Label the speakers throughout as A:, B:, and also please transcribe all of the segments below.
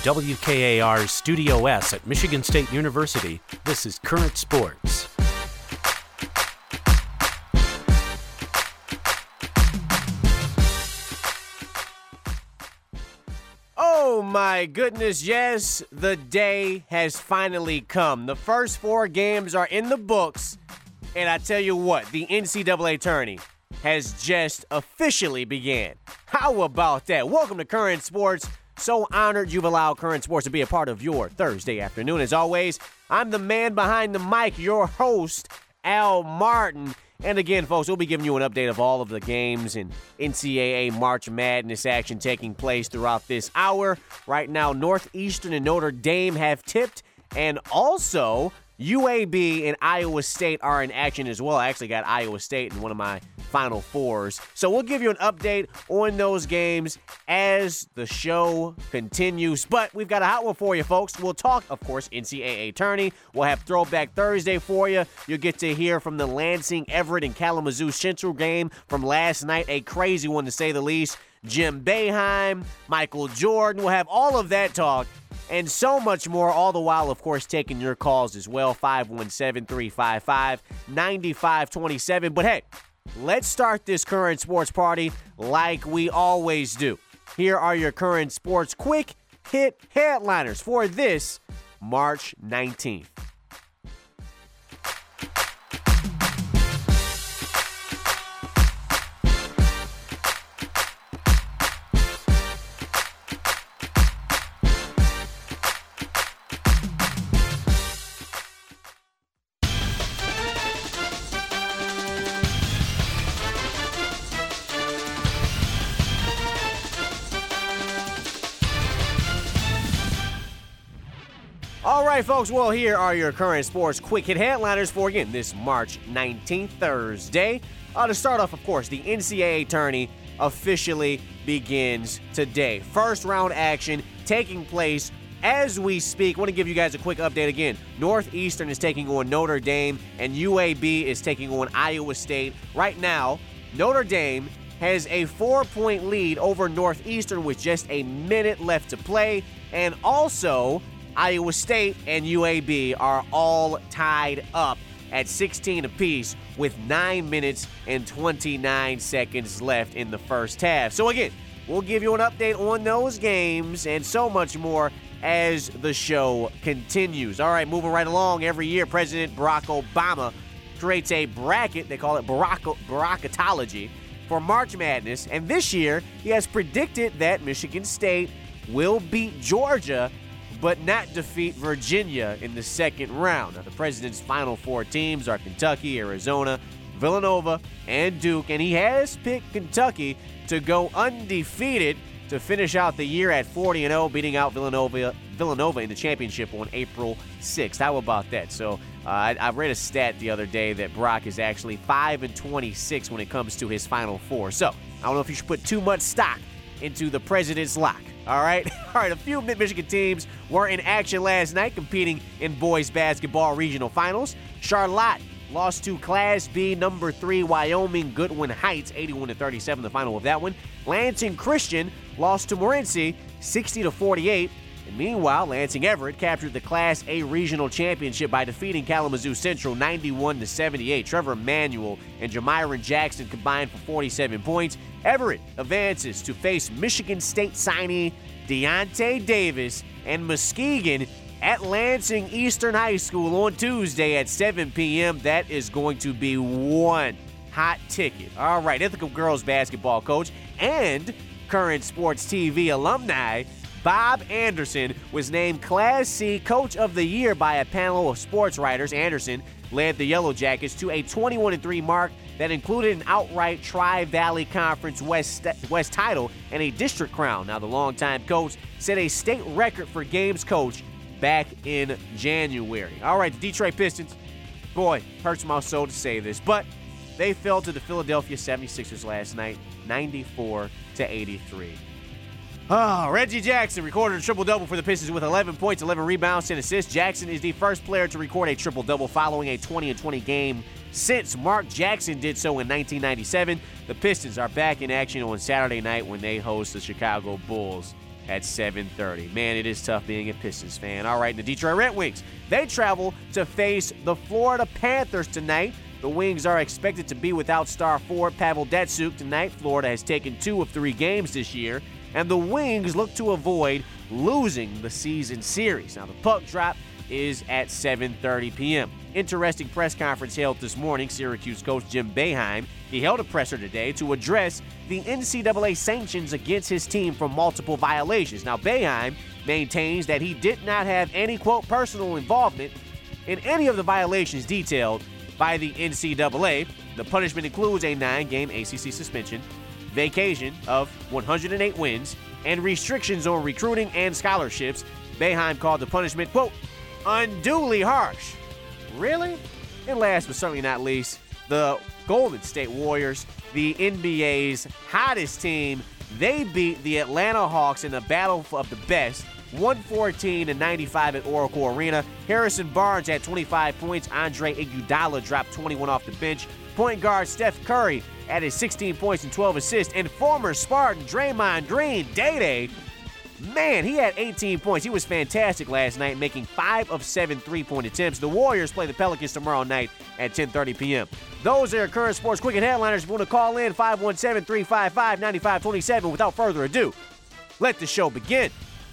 A: WKAR's Studio S at Michigan State University, this is Current Sports.
B: Oh my goodness, yes, the day has finally come. The first 4 games are in the books, and I tell you what, the NCAA tourney has just officially began. How about that? Welcome to Current Sports. So honored you've allowed Current Sports to be a part of your Thursday afternoon. As always, I'm the man behind the mic, your host, Al Martin. And again, folks, we'll be giving you an update of all of the games and NCAA March Madness action taking place throughout this hour. Right now, Northeastern and Notre Dame have tipped, and also UAB and Iowa State are in action as well. I actually got Iowa State in one of my Final Fours. So we'll give you an update on those games as the show continues. But we've got a hot one for you, folks. We'll talk, of course, NCAA tourney. We'll have Throwback Thursday for you. You'll get to hear from the Lansing, Everett, and Kalamazoo Central game from last night. A crazy one, to say the least. Jim Boeheim, Michael Jordan. We'll have all of that talk and so much more, all the while, of course, taking your calls as well, 517-355-9527. But hey, let's start this Current Sports party like we always do. Here are your Current Sports quick hit headliners for this March 19th. All right, folks, well, here are your Current Sports quick hit headliners for, again, this March 19th, Thursday. To start off, of course, the NCAA tourney officially begins today. First round action taking place as we speak. I want to give you guys a quick update again. Northeastern is taking on Notre Dame, and UAB is taking on Iowa State. Right now, Notre Dame has a 4-point lead over Northeastern with just a minute left to play, and also Iowa State and UAB are all tied up at 16 apiece with 9 minutes and 29 seconds left in the first half. So again, we'll give you an update on those games and so much more as the show continues. All right, moving right along. Every year, President Barack Obama creates a bracket. They call it Baracketology for March Madness. And this year, he has predicted that Michigan State will beat Georgia but not defeat Virginia in the second round. Now, the president's final 4 teams are Kentucky, Arizona, Villanova, and Duke, and he has picked Kentucky to go undefeated to finish out the year at 40-0, beating out Villanova in the championship on April 6th. How about that? So I read a stat the other day that Brock is actually 5-26 when it comes to his Final Four. So I don't know if you should put too much stock into the president's lock. All right? All right, a few Mid-Michigan teams were in action last night competing in boys basketball regional finals. Charlotte lost to Class B number 3 Wyoming Goodwin Heights, 81-37, the final of that one. Lansing Christian lost to Morenci, 60-48. And meanwhile, Lansing Everett captured the Class A regional championship by defeating Kalamazoo Central 91-78. Trevor Manuel and Jamiron Jackson combined for 47 points. Everett advances to face Michigan State signee Deontay Davis and Muskegon at Lansing Eastern High School on Tuesday at 7 p.m. That is going to be one hot ticket. All right, Ithaca girls basketball coach and Current Sports TV alumni Bob Anderson was named Class C Coach of the Year by a panel of sports writers. Anderson led the Yellow Jackets to a 21-3 mark that included an outright Tri-Valley Conference West title and a district crown. Now, the longtime coach set a state record for games coached back in January. All right, the Detroit Pistons, boy, hurts my soul to say this, but they fell to the Philadelphia 76ers last night, 94-83. Reggie Jackson recorded a triple-double for the Pistons with 11 points, 11 rebounds, 10 assists. Jackson is the first player to record a triple-double following a 20-20 game since Mark Jackson did so in 1997. The Pistons are back in action on Saturday night when they host the Chicago Bulls. at 7:30. Man, it is tough being a Pistons fan. All right, and the Detroit Red Wings, they travel to face the Florida Panthers tonight. The Wings are expected to be without star forward Pavel Datsyuk tonight. Florida has taken 2 of 3 games this year, and the Wings look to avoid losing the season series. Now, the puck drop is at 7:30 p.m. Interesting press conference held this morning. Syracuse coach Jim Boeheim, he held a presser today to address the NCAA sanctions against his team for multiple violations. Now, Boeheim maintains that he did not have any, quote, personal involvement in any of the violations detailed by the NCAA. The punishment includes a 9-game ACC suspension, vacation of 108 wins, and restrictions on recruiting and scholarships. Boeheim called the punishment, quote, unduly harsh. Really? And last but certainly not least, the Golden State Warriors, the NBA's hottest team, they beat the Atlanta Hawks in a battle of the best, 114-95 at Oracle Arena. Harrison Barnes had 25 points. Andre Iguodala dropped 21 off the bench. Point guard Steph Curry added 16 points and 12 assists. And former Spartan Draymond Green, Day-Day, man, he had 18 points. He was fantastic last night, making 5 of 7 3-point attempts. The Warriors play the Pelicans tomorrow night at 10:30 p.m. Those are your current sports quick and headliners. If you want to call in, 517-355-9527. Without further ado, let the show begin.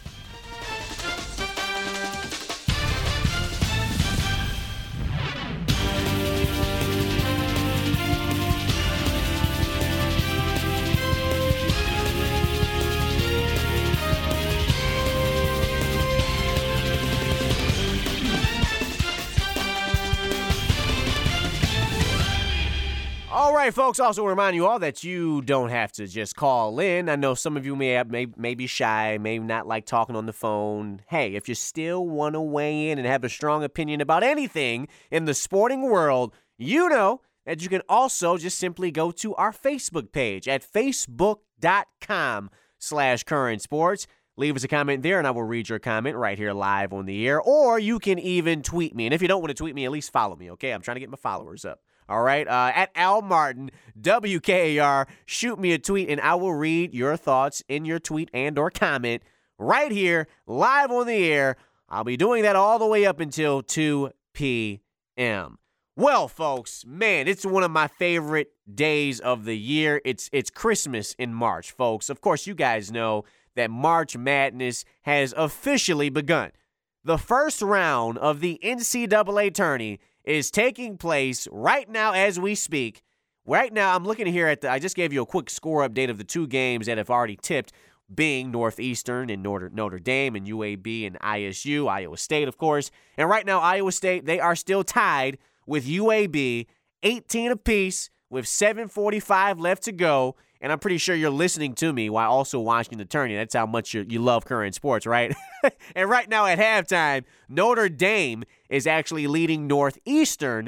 B: All right, folks, also remind you all that you don't have to just call in. I know some of you may be shy, may not like talking on the phone. Hey, if you still want to weigh in and have a strong opinion about anything in the sporting world, you know that you can also just simply go to our Facebook page at facebook.com/currentsports. Leave us a comment there, and I will read your comment right here live on the air. Or you can even tweet me. And if you don't want to tweet me, at least follow me, okay? I'm trying to get my followers up. All right, at Al Martin, WKAR, shoot me a tweet, and I will read your thoughts in your tweet and or comment right here, live on the air. I'll be doing that all the way up until 2 p.m. Well, folks, man, it's one of my favorite days of the year. It's Christmas in March, folks. Of course, you guys know that March Madness has officially begun. The first round of the NCAA tourney is taking place right now as we speak. Right now, I'm looking here I just gave you a quick score update of the 2 games that have already tipped, being Northeastern and Notre Dame and UAB and ISU, Iowa State, of course. And right now, Iowa State, they are still tied with UAB, 18 apiece with 7:45 left to go. And I'm pretty sure you're listening to me while also watching the tourney. That's how much you love current sports, right? And right now at halftime, Notre Dame is actually leading Northeastern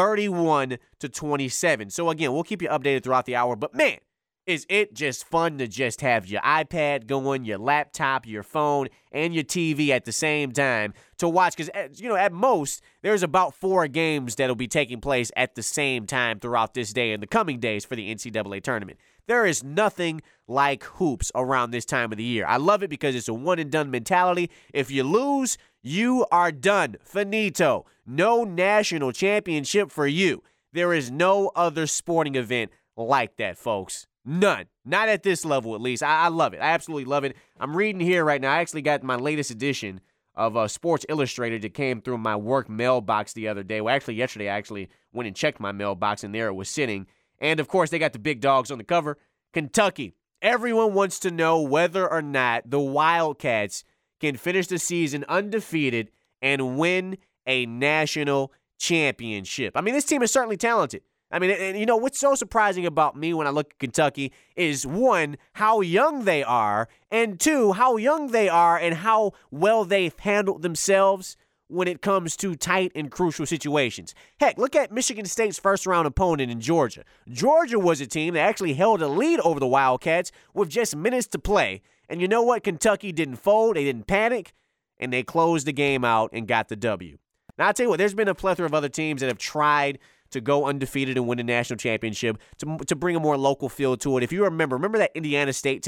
B: 31-27. So again, we'll keep you updated throughout the hour. But man, is it just fun to just have your iPad going, your laptop, your phone, and your TV at the same time to watch. Because, at most, there's about 4 games that'll be taking place at the same time throughout this day and the coming days for the NCAA tournament. There is nothing like hoops around this time of the year. I love it because it's a one-and-done mentality. If you lose, you are done. Finito. No national championship for you. There is no other sporting event like that, folks. None. Not at this level, at least. I love it. I absolutely love it. I'm reading here right now. I actually got my latest edition of Sports Illustrated that came through my work mailbox the other day. Well, actually, yesterday, I went and checked my mailbox, and there it was sitting. And, of course, they got the big dogs on the cover. Kentucky. Everyone wants to know whether or not the Wildcats can finish the season undefeated and win a national championship. I mean, this team is certainly talented. I mean, and what's so surprising about me when I look at Kentucky is, 1, how young they are, and 2, how young they are and how well they've handled themselves when it comes to tight and crucial situations. Heck, look at Michigan State's first-round opponent in Georgia. Georgia was a team that actually held a lead over the Wildcats with just minutes to play. And you know what? Kentucky didn't fold, they didn't panic, and they closed the game out and got the W. Now, I'll tell you what, there's been a plethora of other teams that have tried to go undefeated and win a national championship, to bring a more local feel to it. If you remember that Indiana State team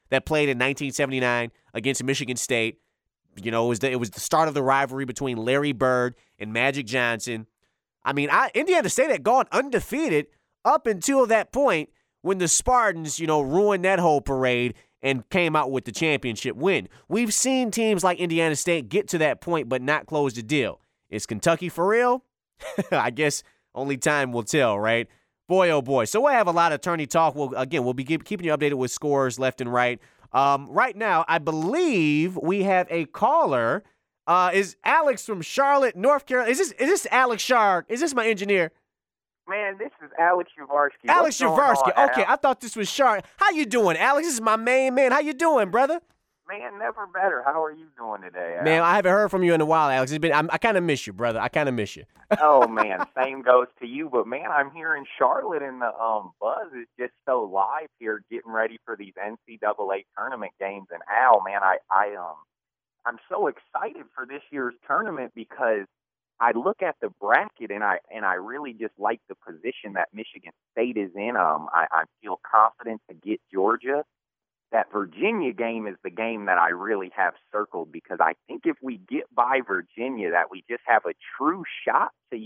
B: that played in 1979 against Michigan State. You know, it was the start of the rivalry between Larry Bird and Magic Johnson. I mean, Indiana State had gone undefeated up until that point when the Spartans, ruined that whole parade and came out with the championship win. We've seen teams like Indiana State get to that point but not close the deal. Is Kentucky for real? I guess only time will tell, right? Boy, oh boy. So we'll have a lot of tourney talk. We'll be keeping you updated with scores left and right. Right now, I believe we have a caller. Is Alex from Charlotte, North Carolina? Is this Alex Shark? Is this my engineer?
C: Man, this is Alex Yavarsky.
B: Alex Yavarsky. Okay, I thought this was Shark. How you doing, Alex? This is my main man. How you doing, brother?
C: Man, never better. How are you doing today, Alex?
B: Man, I haven't heard from you in a while, Alex. I kind of miss you, brother. I kind of miss you.
C: Oh, man, same goes to you. But, man, I'm here in Charlotte, and the buzz is just so live here getting ready for these NCAA tournament games. And, Al, man, I'm so excited for this year's tournament because I look at the bracket and I really just like the position that Michigan State is in. I feel confident to get Georgia. That Virginia game is the game that I really have circled because I think if we get by Virginia, that we just have a true shot to,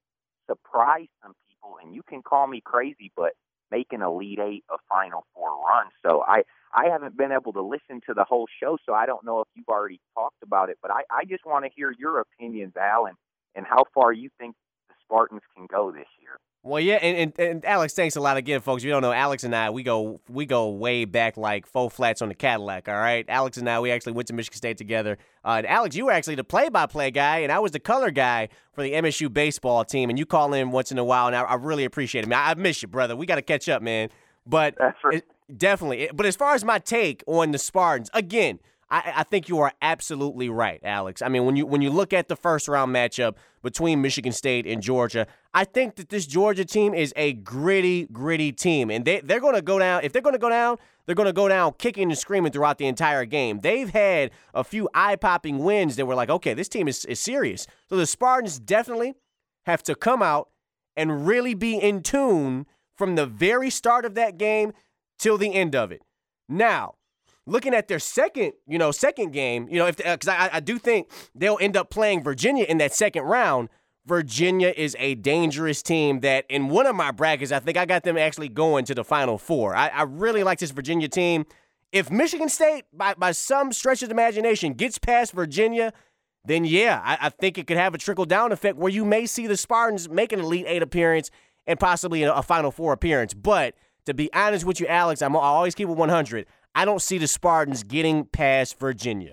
C: surprise some people. And you can call me crazy, but make an Elite Eight a Final Four run. So I haven't been able to listen to the whole show, so I don't know if you've already talked about it. But I just want to hear your opinions, Al, and how far you think the Spartans can go this year.
B: Well, yeah, and Alex, thanks a lot again, folks. You don't know, Alex and I, we go way back like 4 flats on the Cadillac, all right? Alex and I, we actually went to Michigan State together. And Alex, you were actually the play-by-play guy, and I was the color guy for the MSU baseball team, and you call in once in a while, and I really appreciate it. Man, I miss you, brother. We got to catch up, man. But
C: that's right.
B: Definitely. But as far as my take on the Spartans, again, I think you are absolutely right, Alex. I mean, when you look at the first-round matchup between Michigan State and Georgia, I think that this Georgia team is a gritty team. And they're going to go down. If they're going to go down, they're going to go down kicking and screaming throughout the entire game. They've had a few eye-popping wins that were like, okay, this team is serious. So the Spartans definitely have to come out and really be in tune from the very start of that game till the end of it. Now, looking at their second game, because I do think they'll end up playing Virginia in that second round. Virginia is a dangerous team that in one of my brackets, I think I got them actually going to the Final Four. I really like this Virginia team. If Michigan State, by some stretch of the imagination, gets past Virginia, then yeah, I think it could have a trickle-down effect where you may see the Spartans make an Elite Eight appearance and possibly a Final Four appearance. But to be honest with you, Alex, I always keep it 100. I don't see the Spartans getting past Virginia.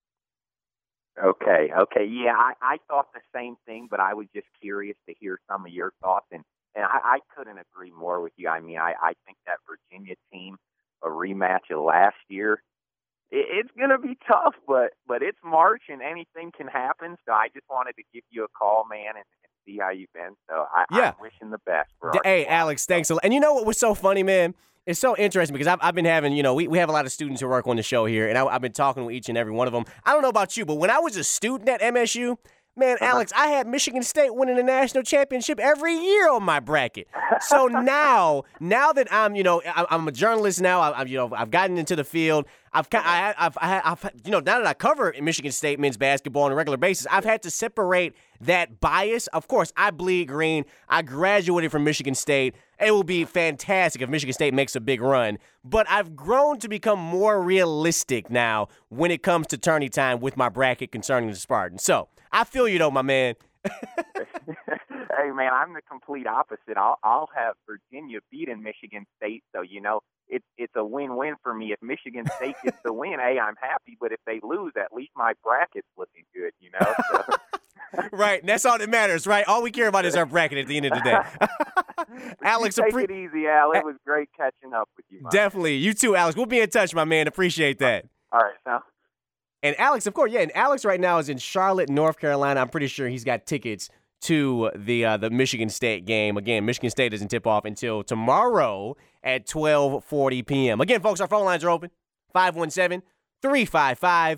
C: Okay. Yeah, I thought the same thing, but I was just curious to hear some of your thoughts, and I couldn't agree more with you. I mean, I think that Virginia team, a rematch of last year, it's going to be tough, but it's March and anything can happen, so I just wanted to give you a call, man, and see how you've been. So I'm wishing the best.
B: Hey, Alex, thanks a lot. And you know what was so funny, man? It's so interesting because I've been having, we have a lot of students who work on the show here, and I've been talking with each and every one of them. I don't know about you, but when I was a student at MSU, man, Alex, I had Michigan State winning the national championship every year on my bracket. So now that I'm a journalist now, I've gotten into the field. Now that I cover Michigan State men's basketball on a regular basis, I've had to separate that bias. Of course, I bleed green. I graduated from Michigan State. It will be fantastic if Michigan State makes a big run. But I've grown to become more realistic now when it comes to tourney time with my bracket concerning the Spartans. So I feel you, though, my man.
C: Hey, man, I'm the complete opposite. I'll have Virginia beating Michigan State, so, it's a win-win for me. If Michigan State gets the win, hey, I'm happy. But if they lose, at least my bracket's looking good, So.
B: Right, and that's all that matters, right? All we care about is our bracket at the end of the day. Alex,
C: take it easy, Al. It was great catching up with you.
B: Definitely. You too, Alex. We'll be in touch, my man. Appreciate that.
C: All right, Sal.
B: And Alex, of course, yeah. And Alex right now is in Charlotte, North Carolina. I'm pretty sure he's got tickets to the Michigan State game. Again, Michigan State doesn't tip off until tomorrow at 12:40 p.m. Again, folks, our phone lines are open. 517-355-9527,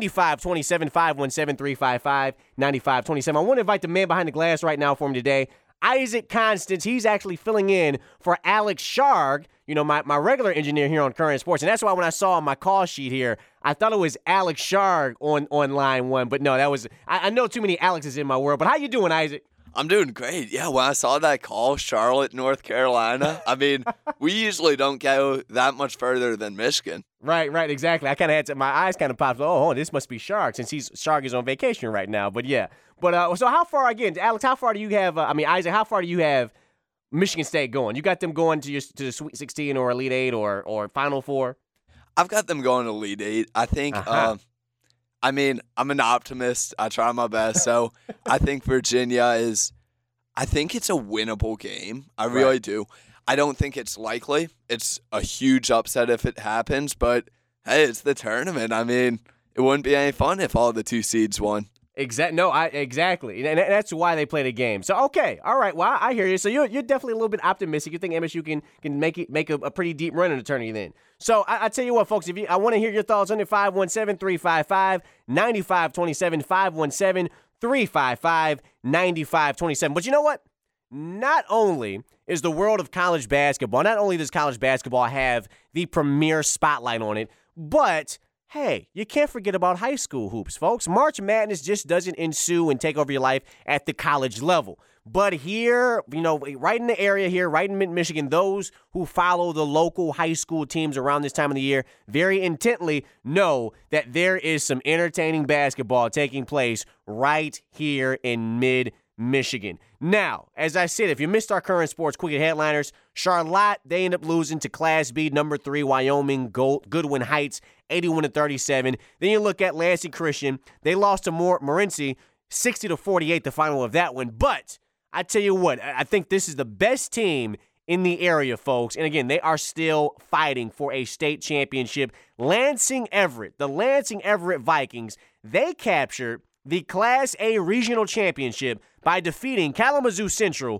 B: 517-355-9527. I want to invite the man behind the glass right now for me today. Isaac Constance, he's actually filling in for Alex Sharg, my regular engineer here on Current Sports. And that's why when I saw on my call sheet here, I thought it was Alex Sharg on line one. But no, that was I know too many Alexes in my world. But how you doing, Isaac?
D: I'm doing great. Yeah, when I saw that call, Charlotte, North Carolina, I mean, we usually don't go that much further than Michigan.
B: Right, exactly. I kind of my eyes kind of popped. Oh, this must be Sharg since Sharg is on vacation right now. But yeah. But so how far, again, Alex, how far do you have, Isaac, how far do you have Michigan State going? You got them going to the Sweet 16 or Elite 8 or Final Four?
D: I've got them going to Elite 8. I think, I'm an optimist. I try my best. So I think Virginia I think it's a winnable game. I really do. I don't think it's likely. It's a huge upset if it happens, but hey, it's the tournament. I mean, it wouldn't be any fun if all the 2 seeds won.
B: Exactly, and that's why they play the game. So okay, all right. Well, I hear you. So you're definitely a little bit optimistic. You think MSU can make a pretty deep run in the tournament then. So I tell you what, folks. I want to hear your thoughts on it. 517-355-9527. 517-355-9527. But you know what? Not only is the world of college basketball, not only does college basketball have the premier spotlight on it, but hey, you can't forget about high school hoops, folks. March Madness just doesn't ensue and take over your life at the college level. But here, right in the area here, right in Michigan, those who follow the local high school teams around this time of the year very intently know that there is some entertaining basketball taking place right here in mid-Michigan. Now, as I said, if you missed our Current Sports Quick headliners, Charlotte, they end up losing to Class B, number 3, Wyoming, Goodwin Heights, 81-37. Then you look at Lansing Christian. They lost to Morenci, 60-48, the final of that one. But I tell you what, I think this is the best team in the area, folks. And again, they are still fighting for a state championship. Lansing Everett, the Lansing Everett Vikings, they captured the Class A regional championship by defeating Kalamazoo Central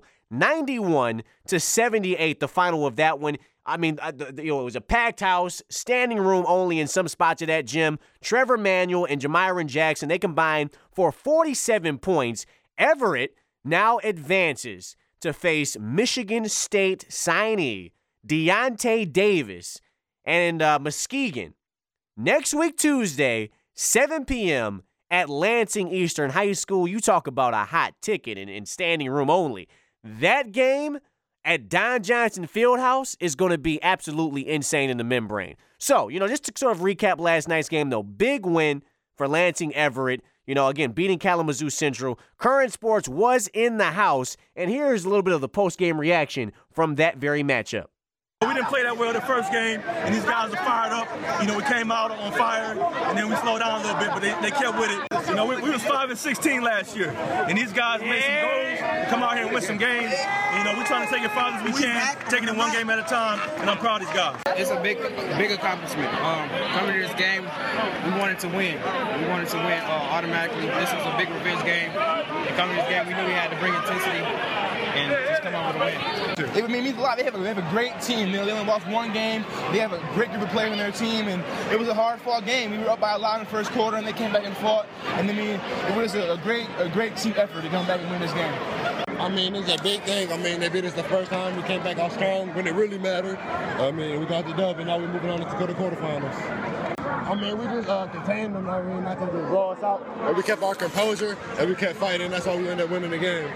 B: 91-78, the final of that one. I mean, it was a packed house, standing room only in some spots of that gym. Trevor Manuel and Jamiron Jackson, they combined for 47 points. Everett now advances to face Michigan State signee Deontay Davis and Muskegon next week, Tuesday, 7 p.m. at Lansing Eastern High School. You talk about a hot ticket and standing room only. That game at Don Johnson Fieldhouse is going to be absolutely insane in the membrane. So, just to sort of recap last night's game, though, big win for Lansing Everett. Again, beating Kalamazoo Central. Current Sports was in the house, and here's a little bit of the post-game reaction from that very matchup.
E: We didn't play that well the first game, and these guys are fired up. We came out on fire, and then we slowed down a little bit, but they kept with it. We was 5-16 last year, and these guys made some goals, come out here and win some games. We're trying to take it far as we can, taking it one game at a time, and I'm proud of these guys.
F: It's a big accomplishment. Coming to this game, we wanted to win. We wanted to win automatically. This was a big revenge game. And coming to this game, we knew we had to bring intensity and just come out with a win.
G: It means a lot. They have a great team. They only lost one game. They have a great group of players on their team, and it was a hard-fought game. We were up by a lot in the first quarter, and they came back and fought. And it was a great team effort to come back and win this game.
H: It's a big thing. They beat us the first time. We came back out strong when it really mattered. We got the dub, and now we're moving on to go to quarterfinals. We just contained them. Not going to blow us out. And we kept our composure, and we kept fighting. That's why we ended up winning the game.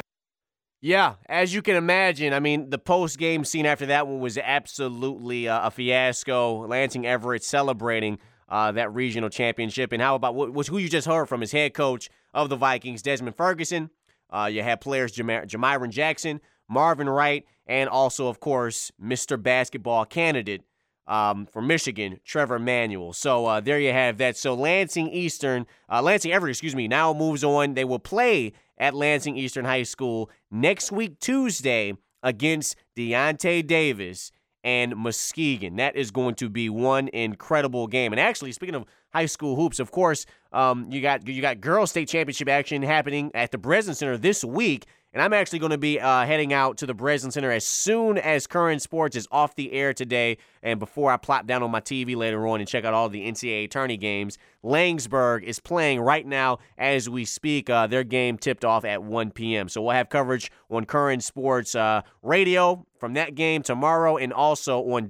B: Yeah, as you can imagine, the post-game scene after that one was absolutely a fiasco. Lansing Everett celebrating that regional championship. And how about who you just heard from his head coach of the Vikings, Desmond Ferguson. You had players Jamiron Jackson, Marvin Wright, and also, of course, Mr. Basketball candidate for Michigan, Trevor Manuel. So there you have that. So Lansing Everett, now moves on. They will play at Lansing Eastern High School next week, Tuesday, against Deontay Davis and Muskegon. That is going to be one incredible game. And actually, speaking of high school hoops, of course, you got girls state championship action happening at the Breslin Center this week. And I'm actually going to be heading out to the Breslin Center as soon as Current Sports is off the air today, and before I plop down on my TV later on and check out all the NCAA tourney games. Langsburg is playing right now as we speak. Their game tipped off at 1 p.m. So we'll have coverage on Current Sports radio from that game tomorrow, and also on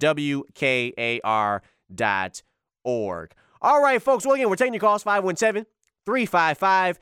B: WKAR.org. All right, folks. Well, again, we're taking your calls, 517-355-9527,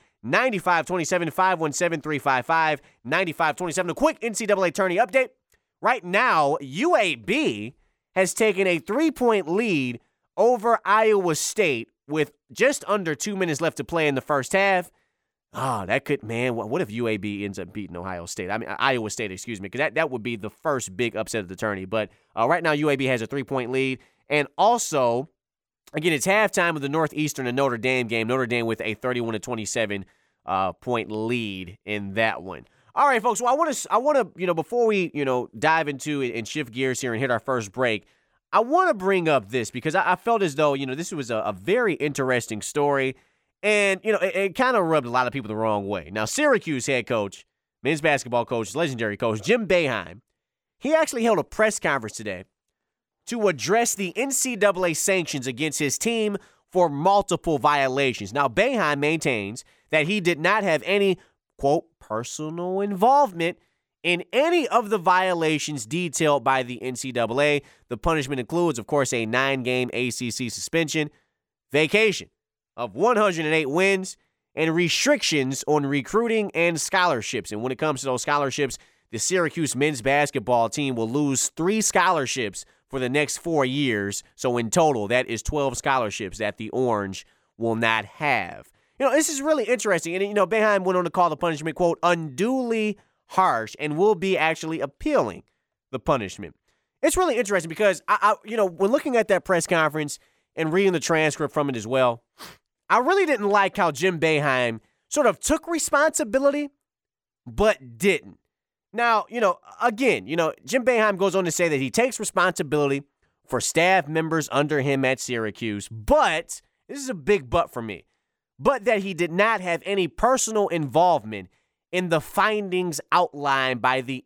B: 517-355-9527. A quick NCAA tourney update. Right now, UAB has taken a 3-point lead over Iowa State with just under 2 minutes left to play in the first half. That could, man, what if UAB ends up beating Iowa State, excuse me, because that would be the first big upset of the tourney. But right now, UAB has a 3-point lead. And also, again, it's halftime of the Northeastern and Notre Dame game. Notre Dame with a 31-27 point lead in that one. All right, folks. Well, I want to, before we, dive into it and shift gears here and hit our first break, I want to bring up this because I felt as though, this was a very interesting story, and, it kind of rubbed a lot of people the wrong way. Now, Syracuse head coach, men's basketball coach, legendary coach, Jim Boeheim, he actually held a press conference today to address the NCAA sanctions against his team for multiple violations. Now, Boeheim maintains that he did not have any, quote, personal involvement in any of the violations detailed by the NCAA. The punishment includes, of course, a 9-game ACC suspension, vacation of 108 wins, and restrictions on recruiting and scholarships. And when it comes to those scholarships, the Syracuse men's basketball team will lose 3 scholarships for the next 4 years. So in total, that is 12 scholarships that the Orange will not have. This is really interesting. And, Boeheim went on to call the punishment, quote, unduly harsh, and will be actually appealing the punishment. It's really interesting because, when looking at that press conference and reading the transcript from it as well, I really didn't like how Jim Boeheim sort of took responsibility, but didn't. Now, again, Jim Boeheim goes on to say that he takes responsibility for staff members under him at Syracuse, but, this is a big but for me, but that he did not have any personal involvement in the findings outlined by the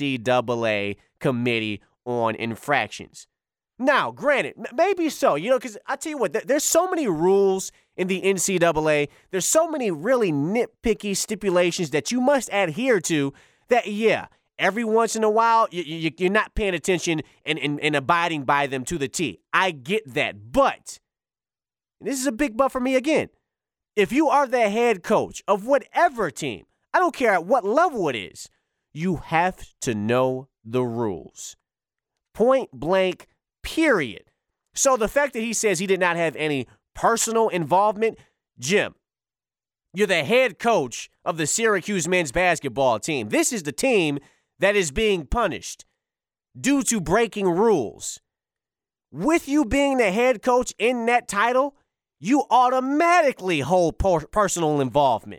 B: NCAA Committee on Infractions. Now, granted, maybe so, because I tell you what, there's so many rules in the NCAA, there's so many really nitpicky stipulations that you must adhere to that, yeah, every once in a while, you're not paying attention and abiding by them to the T. I get that, but, and this is a big but for me again, if you are the head coach of whatever team, I don't care at what level it is, you have to know the rules. Point blank, period. So the fact that he says he did not have any personal involvement, Jim, you're the head coach of the Syracuse men's basketball team. This is the team that is being punished due to breaking rules. With you being the head coach in that title, you automatically hold personal involvement.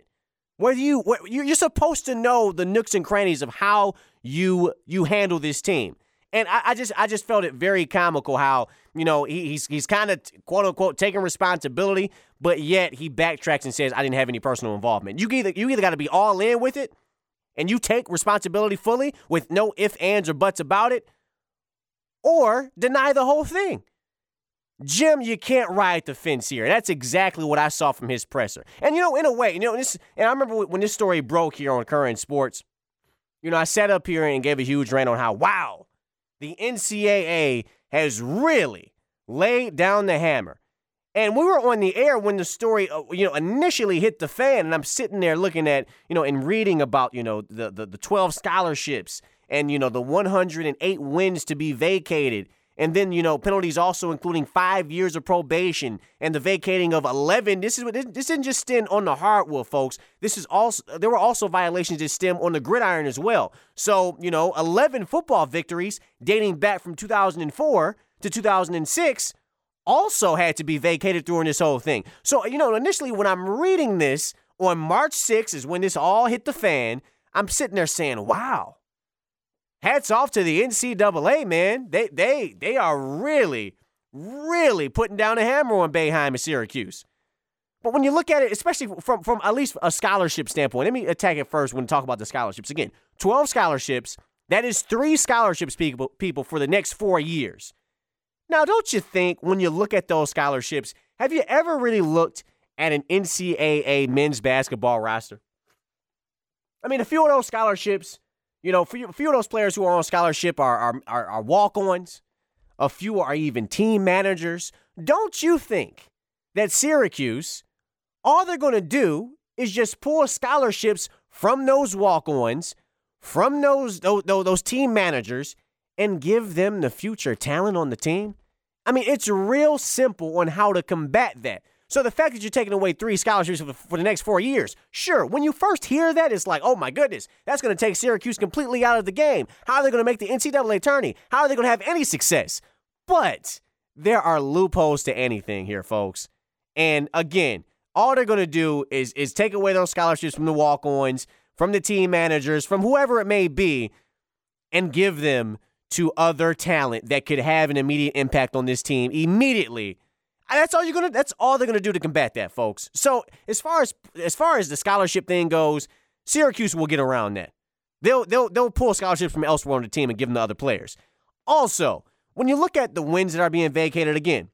B: You're supposed to know the nooks and crannies of how you handle this team. And I just felt it very comical how, he's kind of, quote unquote, taking responsibility, but yet he backtracks and says, I didn't have any personal involvement. You either got to be all in with it and you take responsibility fully with no ifs, ands, or buts about it, or deny the whole thing. Jim, you can't ride the fence here. That's exactly what I saw from his presser. And, in a way, and I remember when this story broke here on Current Sports, I sat up here and gave a huge rant on how, wow, the NCAA has really laid down the hammer. And we were on the air when the story, initially hit the fan, and I'm sitting there looking at, and reading about, the 12 scholarships and, the 108 wins to be vacated. And then, penalties also including 5 years of probation and the vacating of 11. This didn't just stem on the hardwood, folks. There were also violations that stem on the gridiron as well. So, 11 football victories dating back from 2004 to 2006 also had to be vacated during this whole thing. So, initially when I'm reading this on March 6th is when this all hit the fan, I'm sitting there saying, wow. Hats off to the NCAA, man. They are really, really putting down a hammer on Boeheim and Syracuse. But when you look at it, especially from at least a scholarship standpoint, let me attack it first when we talk about the scholarships. Again, 12 scholarships. That is 3 scholarships, people, for the next 4 years. Now, don't you think when you look at those scholarships, have you ever really looked at an NCAA men's basketball roster? I mean, a few of those scholarships, a few of those players who are on scholarship are walk-ons. A few are even team managers. Don't you think that Syracuse, all they're going to do is just pull scholarships from those walk-ons, from those team managers, and give them the future talent on the team? I mean, it's real simple on how to combat that. So the fact that you're taking away 3 scholarships for the next 4 years, sure, when you first hear that, it's like, oh my goodness, that's going to take Syracuse completely out of the game. How are they going to make the NCAA tourney? How are they going to have any success? But there are loopholes to anything here, folks. And again, all they're going to do is take away those scholarships from the walk-ons, from the team managers, from whoever it may be, and give them to other talent that could have an immediate impact on this team immediately. That's all they're gonna do to combat that, folks. So as far as the scholarship thing goes, Syracuse will get around that. They'll pull scholarships from elsewhere on the team and give them to other players. Also, when you look at the wins that are being vacated, again,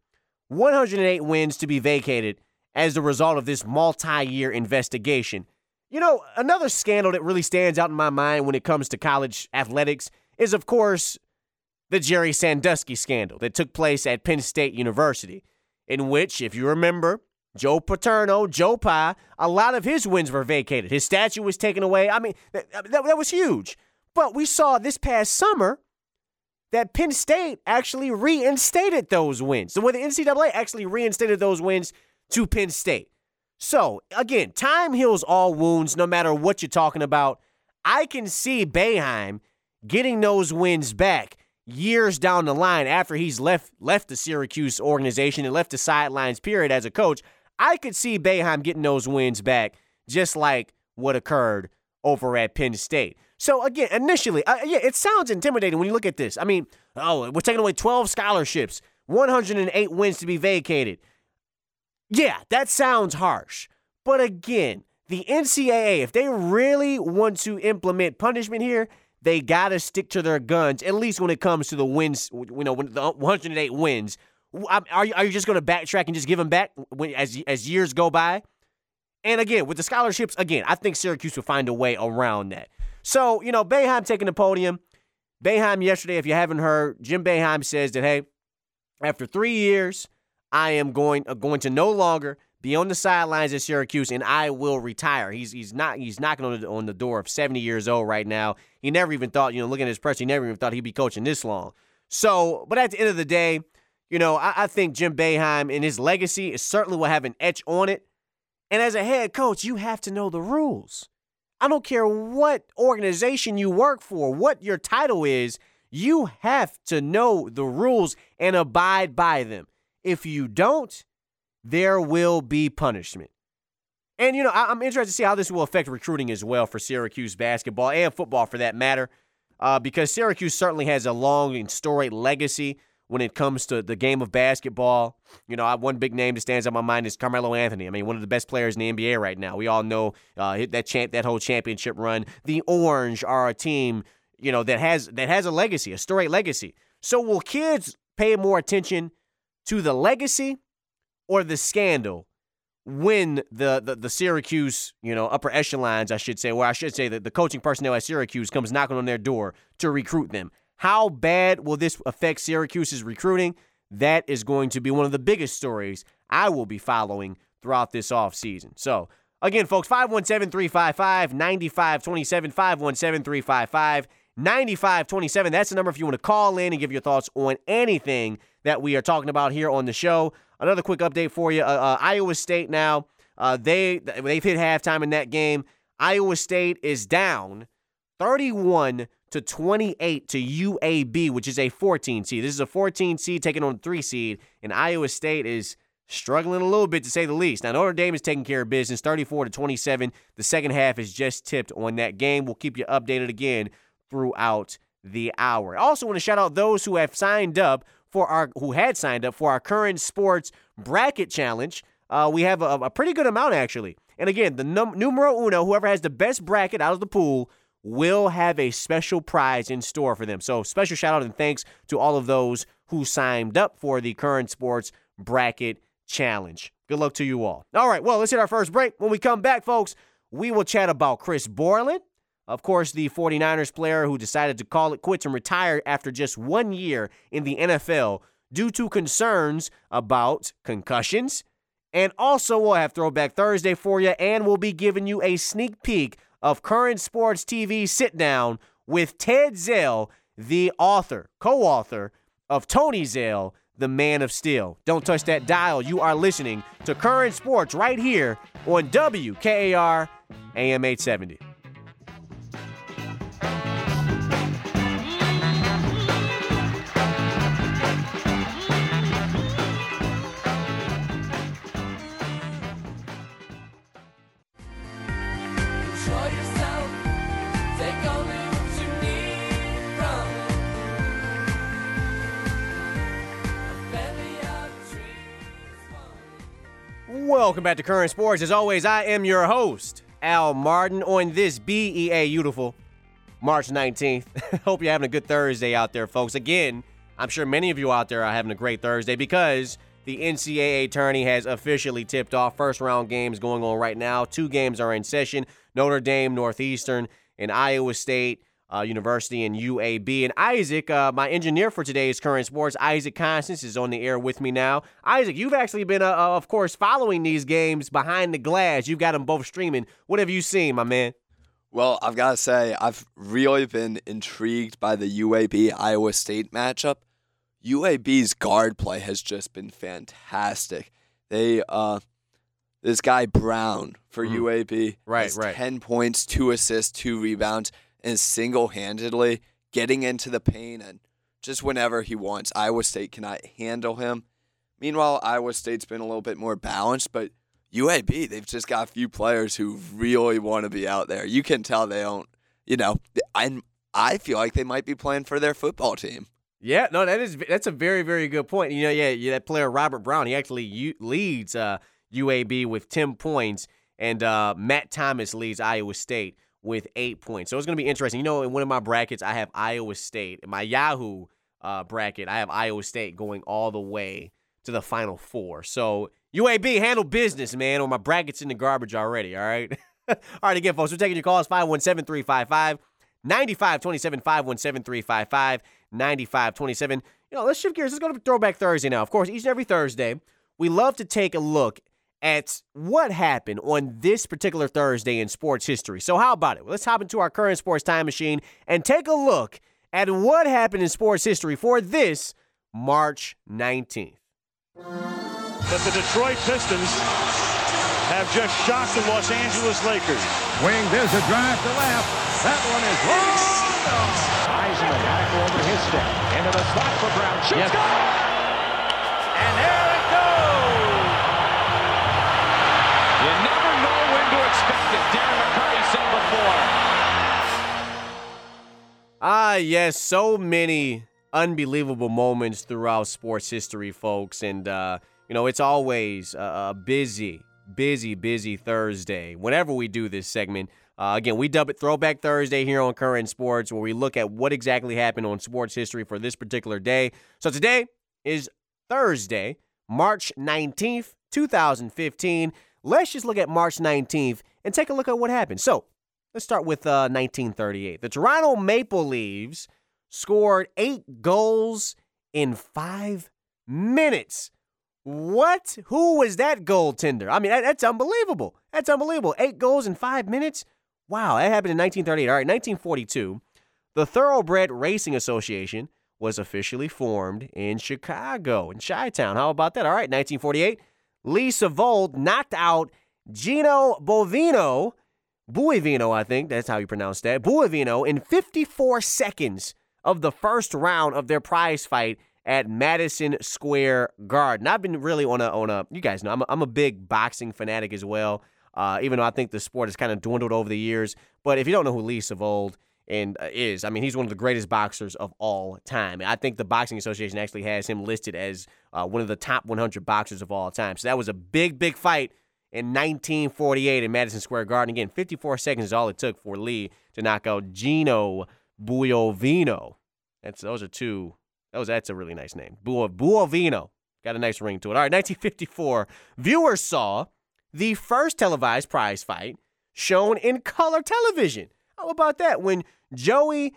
B: 108 wins to be vacated as a result of this multi-year investigation. Another scandal that really stands out in my mind when it comes to college athletics is, of course, the Jerry Sandusky scandal that took place at Penn State University, in which, if you remember, Joe Paterno, Joe Pa, a lot of his wins were vacated. His statue was taken away. I mean, that was huge. But we saw this past summer that Penn State actually reinstated those wins. So where the NCAA actually reinstated those wins to Penn State. So, again, time heals all wounds no matter what you're talking about. I can see Boeheim getting those wins back years down the line after he's left the Syracuse organization and left the sidelines, period, as a coach. I could see Boeheim getting those wins back just like what occurred over at Penn State. So, again, initially, it sounds intimidating when you look at this. I mean, we're taking away 12 scholarships, 108 wins to be vacated. Yeah, that sounds harsh. But again, the NCAA, if they really want to implement punishment here, they got to stick to their guns, at least when it comes to the wins, when the 108 wins. Are you just going to backtrack and just give them back as years go by? And again, with the scholarships, I think Syracuse will find a way around that. So, Boeheim taking the podium. Boeheim yesterday, if you haven't heard, Jim Boeheim says that, hey, after 3 years, I am going to no longer be on the sidelines at Syracuse, and I will retire. He's knocking on the door of 70 years old right now. He never even thought, looking at his press, he never even thought he'd be coaching this long. So, but at the end of the day, I think Jim Boeheim and his legacy is certainly will have an etch on it. And as a head coach, you have to know the rules. I don't care what organization you work for, what your title is, you have to know the rules and abide by them. If you don't, there will be punishment. And, I'm interested to see how this will affect recruiting as well for Syracuse basketball and football for that matter, because Syracuse certainly has a long and storied legacy when it comes to the game of basketball. One big name that stands out in my mind is Carmelo Anthony. I mean, one of the best players in the NBA right now. We all know that whole championship run. The Orange are a team, that has a legacy, a storied legacy. So will kids pay more attention to the legacy or the scandal when the Syracuse, upper echelons, I should say that the coaching personnel at Syracuse comes knocking on their door to recruit them? How bad will this affect Syracuse's recruiting? That is going to be one of the biggest stories I will be following throughout this offseason. So, again, folks, 517-355-9527, 517-355-9527. That's the number if you want to call in and give your thoughts on anything that we are talking about here on the show. Another quick update for you. Iowa State now, they've hit halftime in that game. Iowa State is down 31-28 to UAB, which is a 14 seed. This is a 14 seed taking on a 3 seed, and Iowa State is struggling a little bit, to say the least. Now, Notre Dame is taking care of business, 34-27. The second half is just tipped on that game. We'll keep you updated again throughout the hour. I also want to shout out those who have signed up who had signed up for our Current Sports Bracket Challenge. We have a pretty good amount, actually. And again, the numero uno, whoever has the best bracket out of the pool, will have a special prize in store for them. So special shout out and thanks to all of those who signed up for the Current Sports Bracket Challenge. Good luck to you all. All right, well, let's hit our first break. When we come back, folks, we will chat about Chris Borland, of course, the 49ers player who decided to call it quits and retire after just 1 year in the NFL due to concerns about concussions. And also, we'll have Throwback Thursday for you, and we'll be giving you a sneak peek of Current Sports TV sit-down with Ted Zell, the co-author of Tony Zell, the Man of Steel. Don't touch that dial. You are listening to Current Sports right here on WKAR AM 870. Welcome back to Current Sports. As always, I am your host, Al Martin, on this BEA Beautiful March 19th. Hope you're having a good Thursday out there, folks. Again, I'm sure many of you out there are having a great Thursday because the NCAA tourney has officially tipped off. First-round games going on right now. 2 games are in session. Notre Dame, Northeastern, and Iowa State University and UAB. And Isaac, my engineer for today's Current Sports, Isaac Constance, is on the air with me now. Isaac, you've actually been, of course, following these games behind the glass. You've got them both streaming. What have you seen, my man?
D: Well, I've got to say, I've really been intrigued by the UAB-Iowa State matchup. UAB's guard play has just been fantastic. They, this guy Brown for UAB,
B: right.
D: 10 points, 2 assists, 2 rebounds, and single-handedly getting into the paint and just whenever he wants. Iowa State cannot handle him. Meanwhile, Iowa State's been a little bit more balanced, but UAB, they've just got a few players who really want to be out there. You can tell they don't, I feel like they might be playing for their football team.
B: Yeah, no, that's a very, very good point. That player Robert Brown, he actually leads UAB with 10 points, and Matt Thomas leads Iowa State with 8 points. So it's going to be interesting. In one of my brackets, I have Iowa State. In my Yahoo bracket, I have Iowa State going all the way to the Final Four. So UAB, handle business, man, or my bracket's in the garbage already, all right? All right, again, folks, we're taking your calls, 517-355-9527, 517-355-9527. Let's shift gears. Let's go to Throwback Thursday now. Of course, each and every Thursday, we love to take a look at what happened on this particular Thursday in sports history. So how about it? Let's hop into our Current Sports time machine and take a look at what happened in sports history for this March 19th.
I: But the Detroit Pistons have just shocked the Los Angeles Lakers.
J: Wing, there's a drive to left. That one is long. Heisman back over his step. Into the slot for Brown. Shoots good! And there it goes! You never know when to expect it. Darren McCarty said before.
B: Yes, so many unbelievable moments throughout sports history, folks. And, it's always a busy Thursday whenever we do this segment. Again, we dub it Throwback Thursday here on Current Sports, where we look at what exactly happened on sports history for this particular day. So today is Thursday, March 19th, 2015. Let's just look at March 19th and take a look at what happened. So let's start with 1938. The Toronto Maple Leafs scored 8 goals in 5 minutes. What? Who was that goaltender? I mean, that's unbelievable. 8 goals in 5 minutes? Wow, that happened in 1938. All right, 1942, the Thoroughbred Racing Association was officially formed in Chicago, in Chi-Town. How about that? All right, 1948, Lee Savold knocked out Gino Buivino, I think, that's how you pronounce that, Buivino, in 54 seconds of the first round of their prize fight at Madison Square Garden. I've been really on a you guys know, I'm a big boxing fanatic as well, even though I think the sport has kind of dwindled over the years. But if you don't know who Lee Savold and is. I mean, he's one of the greatest boxers of all time. I think the Boxing Association actually has him listed as one of the top 100 boxers of all time. So that was a big, big fight in 1948 in Madison Square Garden. Again, 54 seconds is all it took for Lee to knock out Gino Buovino. That's a really nice name. Buovino. Got a nice ring to it. All right, 1954, viewers saw the first televised prize fight shown in color television. How about that? When Joey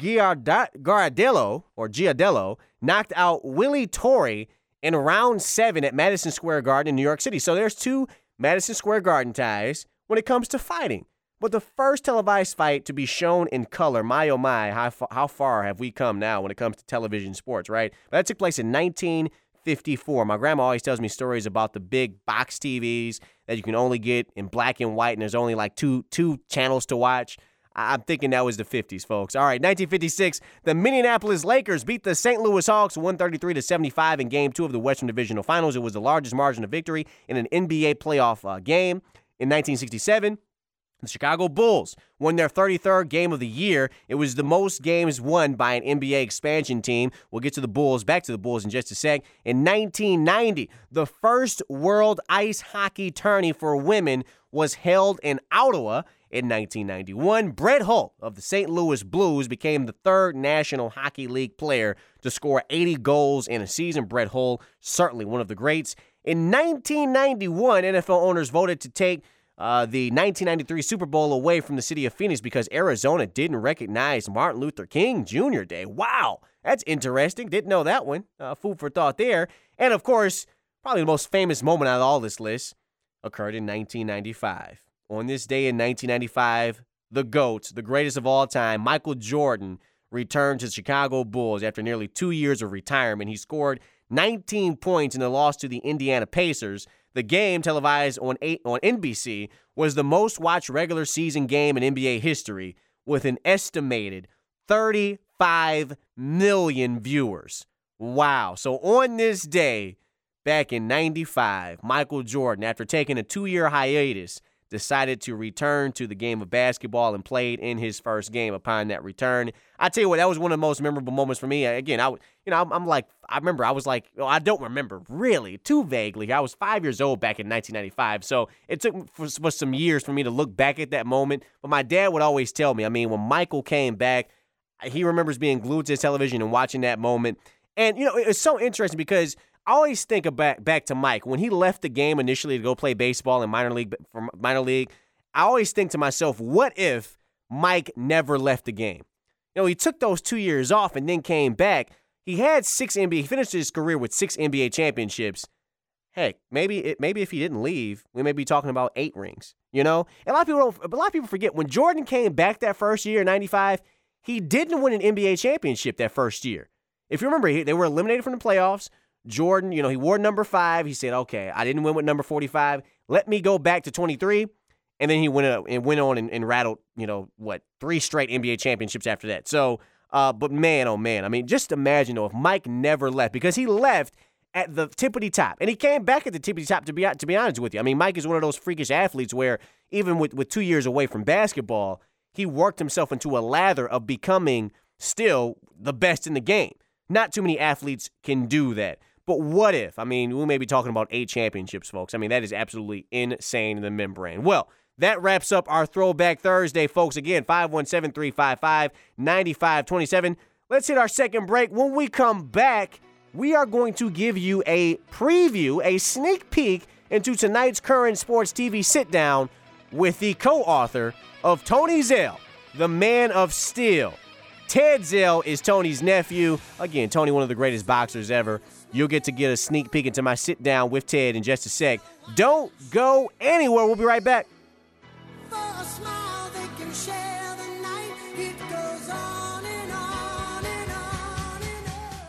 B: Giardello knocked out Willie Torrey in round 7 at Madison Square Garden in New York City. So there's 2 Madison Square Garden ties when it comes to fighting. But the first televised fight to be shown in color, my oh my, how far have we come now when it comes to television sports, right? But that took place in 1954. My grandma always tells me stories about the big box TVs that you can only get in black and white, and there's only like two channels to watch. I'm thinking that was the 50s, folks. All right, 1956, the Minneapolis Lakers beat the St. Louis Hawks 133-75 in Game 2 of the Western Divisional Finals. It was the largest margin of victory in an NBA playoff game. In 1967, the Chicago Bulls won their 33rd game of the year. It was the most games won by an NBA expansion team. We'll get to the Bulls, back to the Bulls in just a sec. In 1990, the first World Ice Hockey Tourney for women was held in Ottawa. In 1991, Brett Hull of the St. Louis Blues became the 3rd National Hockey League player to score 80 goals in a season. Brett Hull, certainly one of the greats. In 1991, NFL owners voted to take the 1993 Super Bowl away from the city of Phoenix because Arizona didn't recognize Martin Luther King Jr. Day. Wow, that's interesting. Didn't know that one. Food for thought there. And, of course, probably the most famous moment out of all this list occurred in 1995. On this day in 1995, the GOAT, the greatest of all time, Michael Jordan, returned to the Chicago Bulls after nearly 2 years of retirement. He scored 19 points in the loss to the Indiana Pacers. The game, televised on NBC, was the most watched regular season game in NBA history with an estimated 35 million viewers. Wow. So on this day, back in 95, Michael Jordan, after taking a 2-year hiatus, decided to return to the game of basketball and played in his first game upon that return. I tell you what, that was one of the most memorable moments for me. Again, I don't remember really too vaguely. I was 5 years old back in 1995, so it took for some years for me to look back at that moment. But my dad would always tell me, when Michael came back, he remembers being glued to his television and watching that moment. And, it's so interesting because I always think back to Mike. When he left the game initially to go play baseball in minor league, I always think to myself, what if Mike never left the game? He took those 2 years off and then came back. He had he finished his career with 6 NBA championships. Heck, maybe if he didn't leave, we may be talking about 8 rings. And a lot of people forget when Jordan came back that first year in 95, he didn't win an NBA championship that first year. If you remember, they were eliminated from the playoffs. Jordan, he wore number 5. He said, okay, I didn't win with number 45. Let me go back to 23. And then he went on and rattled, 3 straight NBA championships after that. So, but man, oh man, just imagine if Mike never left, because he left at the tippity top. And he came back at the tippity top, to be honest with you. Mike is one of those freakish athletes where even with 2 years away from basketball, he worked himself into a lather of becoming still the best in the game. Not too many athletes can do that. But what if? We may be talking about 8 championships, folks. That is absolutely insane in the membrane. Well, that wraps up our Throwback Thursday, folks. Again, 517-355-9527. Let's hit our second break. When we come back, we are going to give you a preview, a sneak peek into tonight's Current Sports TV sit-down with the co-author of Tony Zell, the Man of Steel. Ted Zell is Tony's nephew. Again, Tony, one of the greatest boxers ever. You'll get a sneak peek into my sit-down with Ted in just a sec. Don't go anywhere. We'll be right back.
K: For a smile, they can share the night. It goes on and on and on and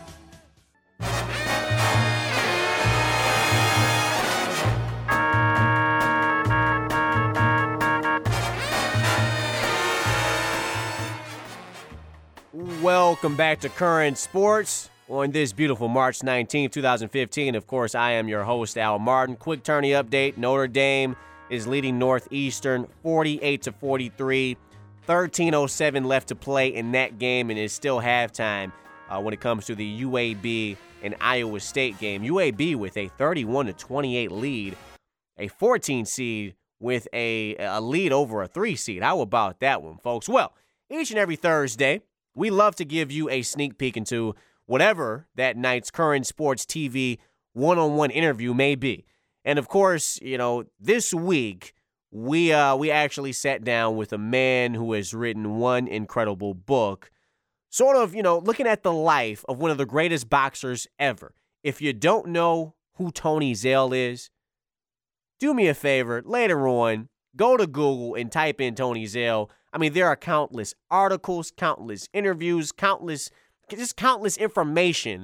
B: on. Welcome back to Current Sports. On this beautiful March 19th, 2015, of course, I am your host, Al Martin. Quick tourney update. Notre Dame is leading Northeastern 48-43. 13:07 left to play in that game, and it's still halftime when it comes to the UAB and Iowa State game. UAB with a 31-28 lead, a 14 seed with a lead over a 3 seed. How about that one, folks? Well, each and every Thursday, we love to give you a sneak peek into whatever that night's Current Sports TV one-on-one interview may be. And, of course, you know, this week, we actually sat down with a man who has written one incredible book, sort of, you know, looking at the life of one of the greatest boxers ever. If you don't know who Tony Zale is, do me a favor, later on, go to Google and type in Tony Zale. I mean, there are countless articles, countless interviews, countless information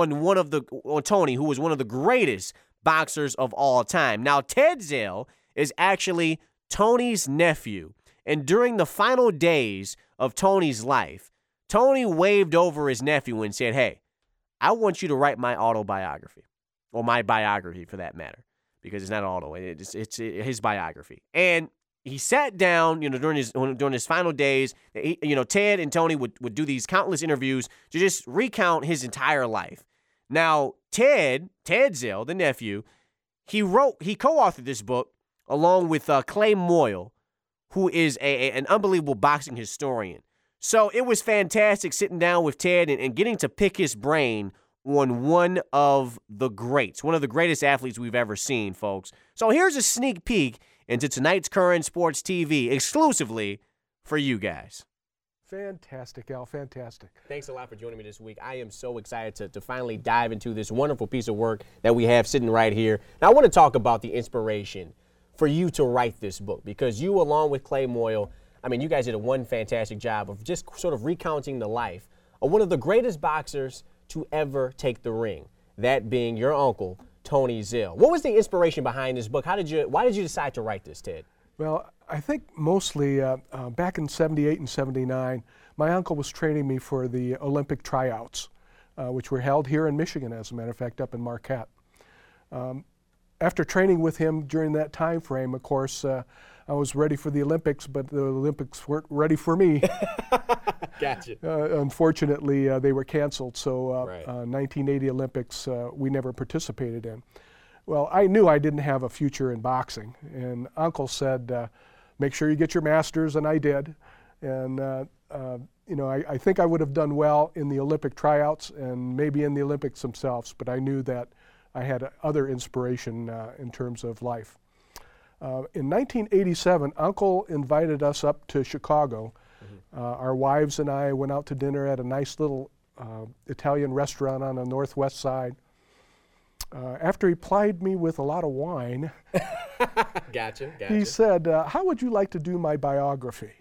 B: on Tony, who was one of the greatest boxers of all time. Now, Ted Zale is actually Tony's nephew, and during the final days of Tony's life, Tony waved over his nephew and said, "Hey, I want you to write my autobiography," or my biography for that matter, because it's not an auto, it's his biography. And he sat down, you know, during his final days. Ted and Tony would do these countless interviews to just recount his entire life. Now, Ted Zale, the nephew, he co-authored this book along with Clay Moyle, who is an unbelievable boxing historian. So it was fantastic sitting down with Ted and getting to pick his brain on one of the greats, one of the greatest athletes we've ever seen, folks. So here's a sneak peek into tonight's Current Sports TV exclusively for you guys.
L: Fantastic, Al, fantastic.
B: Thanks a lot for joining me this week. I am so excited to finally dive into this wonderful piece of work that we have sitting right here. Now, I want to talk about the inspiration for you to write this book, because you, along with Clay Moyle, I mean, you guys did one fantastic job of just sort of recounting the life of one of the greatest boxers to ever take the ring, that being your uncle, Tony Zale. What was the inspiration behind this book? Why did you decide to write this, Ted?
L: Well, I think mostly back in 78 and 79, my uncle was training me for the Olympic tryouts, which were held here in Michigan, as a matter of fact, up in Marquette. After training with him during that time frame, of course, I was ready for the Olympics, but the Olympics weren't ready for me.
B: Gotcha.
L: Unfortunately, they were canceled, so
B: Right.
L: 1980 Olympics we never participated in. Well, I knew I didn't have a future in boxing, and Uncle said, make sure you get your master's, and I did. And I think I would have done well in the Olympic tryouts and maybe in the Olympics themselves, but I knew that I had other inspiration in terms of life. In 1987, Uncle invited us up to Chicago. Our wives and I went out to dinner at a nice little Italian restaurant on the northwest side. After he plied me with a lot of wine,
B: Gotcha.
L: he said, how would you like to do my biography?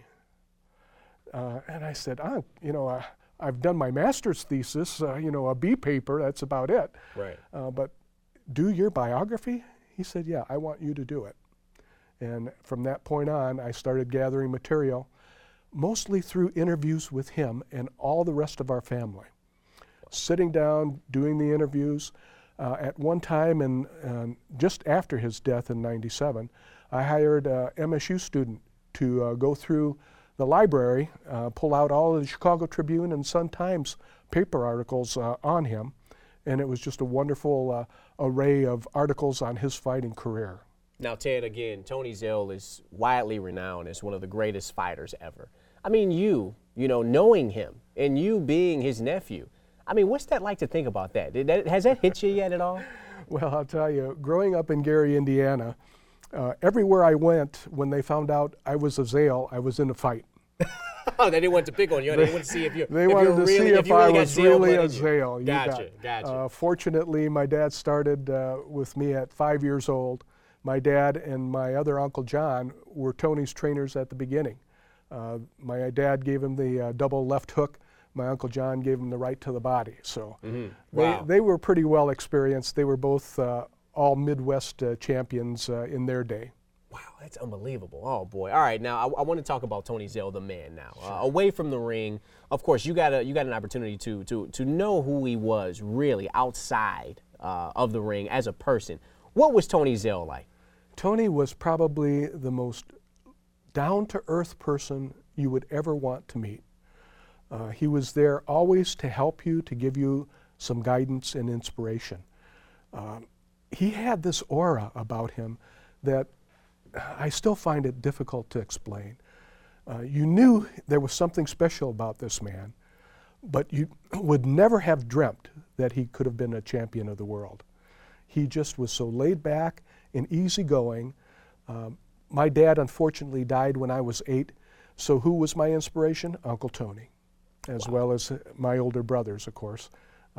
L: And I said, I've done my master's thesis, a B paper, that's about it.
B: Right.
L: But do your biography? He said, yeah, I want you to do it. And from that point on, I started gathering material, mostly through interviews with him and all the rest of our family. Sitting down, doing the interviews. At one time, and just after his death in '97, I hired an MSU student to go through the library, pull out all of the Chicago Tribune and Sun-Times paper articles on him, and it was just a wonderful array of articles on his fighting career.
B: Now, Ted, again, Tony Zale is widely renowned as one of the greatest fighters ever. I mean, knowing him and you being his nephew, I mean, what's that like to think about that? Has that hit you yet at all?
L: Well, I'll tell you, growing up in Gary, Indiana, everywhere I went, when they found out I was a Zale, I was in a fight.
B: Oh, they didn't want to pick on you. They wanted to see if you
L: They wanted to see if I was really a Zale.
B: Gotcha.
L: Fortunately, my dad started with me at 5 years old. My dad and my other Uncle John were Tony's trainers at the beginning. My dad gave him the double left hook. My Uncle John gave him the right to the body. So
B: Wow.
L: they were pretty well experienced. They were both all Midwest champions in their day.
B: Wow, that's unbelievable. Oh, boy. All right, now I want to talk about Tony Zale, the man now. Away from the ring, of course, you got an opportunity to know who he was really outside of the ring as a person. What was Tony Zale like?
L: Tony was probably the most down-to-earth person you would ever want to meet. He was there always to help you, to give you some guidance and inspiration. He had this aura about him that I still find it difficult to explain. You knew there was something special about this man, but you would never have dreamt that he could have been a champion of the world. He just was so laid back and easygoing. My dad unfortunately died when I was 8, so who was my inspiration? Uncle Tony, as well as my older brothers, of course.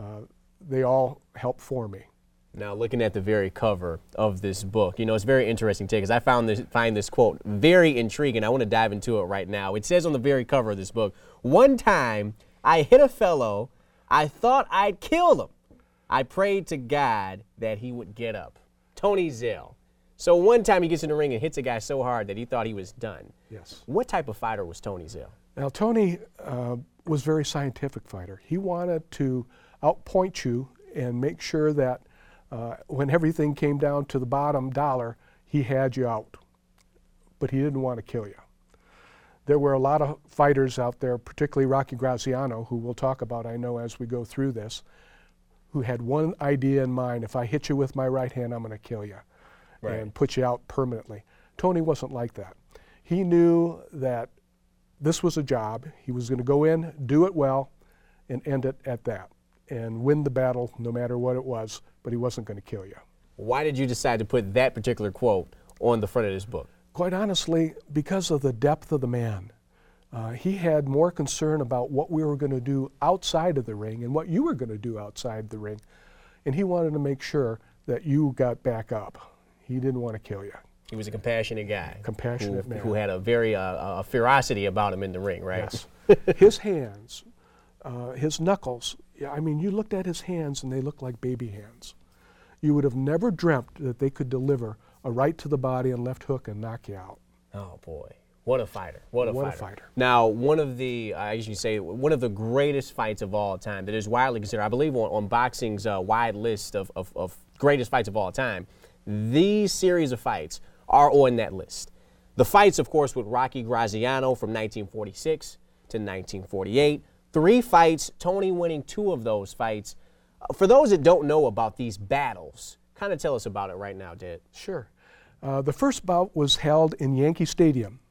L: They all helped form me.
B: Now, looking at the very cover of this book, you know, it's very interesting, too, because I find this quote very intriguing. I want to dive into it right now. It says on the very cover of this book, "One time I hit a fellow, I thought I'd kill him. I prayed to God that he would get up." Tony Zell. So one time he gets in the ring and hits a guy so hard that he thought he was done.
L: Yes.
B: What type of fighter was Tony Zell?
L: Now, Tony was a very scientific fighter. He wanted to outpoint you and make sure that when everything came down to the bottom dollar, he had you out. But he didn't want to kill you. There were a lot of fighters out there, particularly Rocky Graziano, who we'll talk about, I know, as we go through this, who had one idea in mind: if I hit you with my right hand, I'm going to kill you and put you out permanently. Tony wasn't like that. He knew that this was a job. He was going to go in, do it well, and end it at that, and win the battle no matter what it was, but he wasn't going to kill you.
B: Why did you decide to put that particular quote on the front of this book?
L: Quite honestly, because of the depth of the man. He had more concern about what we were going to do outside of the ring and what you were going to do outside the ring, and he wanted to make sure that you got back up. He didn't want to kill you.
B: He was a compassionate guy.
L: Compassionate man.
B: Who had a very ferocity about him in the ring, right?
L: Yes. His hands, his knuckles, I mean, you looked at his hands and they looked like baby hands. You would have never dreamt that they could deliver a right to the body and left hook and knock you out.
B: Oh, boy. What a fighter. What a
L: fighter.
B: Now, one of the, as you say, one of the greatest fights of all time that is widely considered, I believe on boxing's wide list of greatest fights of all time, these series of fights are on that list. The fights, of course, with Rocky Graziano from 1946 to 1948. 3 fights, Tony winning 2 of those fights. For those that don't know about these battles, kind of tell us about it right now, Dad.
L: Sure. The first bout was held in Yankee Stadium.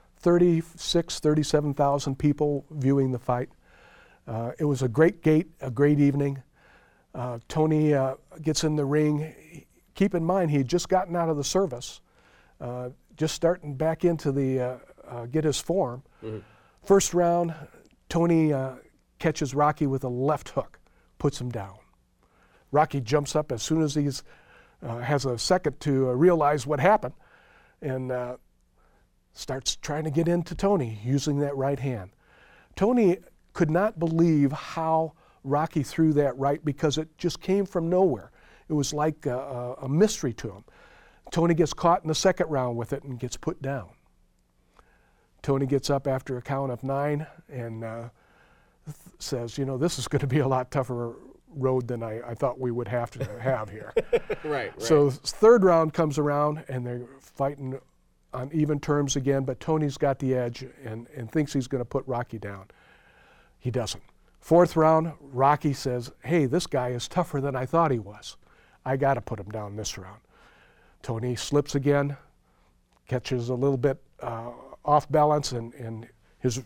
L: 37,000 people viewing the fight. It was a great gate, a great evening. Tony gets in the ring. Keep in mind, he had just gotten out of the service, just starting back into the, get his form. Mm-hmm. First round, Tony catches Rocky with a left hook, puts him down. Rocky jumps up as soon as he has a second to realize what happened, and starts trying to get into Tony using that right hand. Tony could not believe how Rocky threw that right because it just came from nowhere. It was like a mystery to him. Tony gets caught in the second round with it and gets put down. Tony gets up after a count of 9 and says, you know, this is going to be a lot tougher road than I thought we would have to have here.
B: Right.
L: So third round comes around and they're fighting on even terms again, but Tony's got the edge and thinks he's going to put Rocky down. He doesn't. Fourth round, Rocky says, hey, this guy is tougher than I thought he was. I got to put him down this round. Tony slips again, catches a little bit off balance, and his